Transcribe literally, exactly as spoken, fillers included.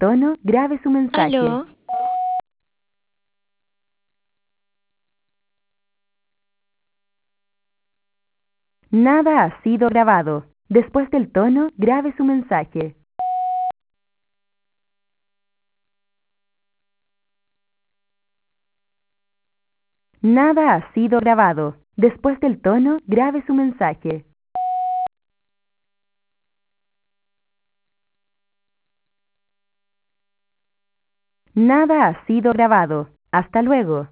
tono, grabe su mensaje. Aló, Nada ha sido grabado. Después del tono, grabe su mensaje. Nada ha sido grabado. Después del tono, grabe su mensaje. Nada ha sido grabado. Hasta luego.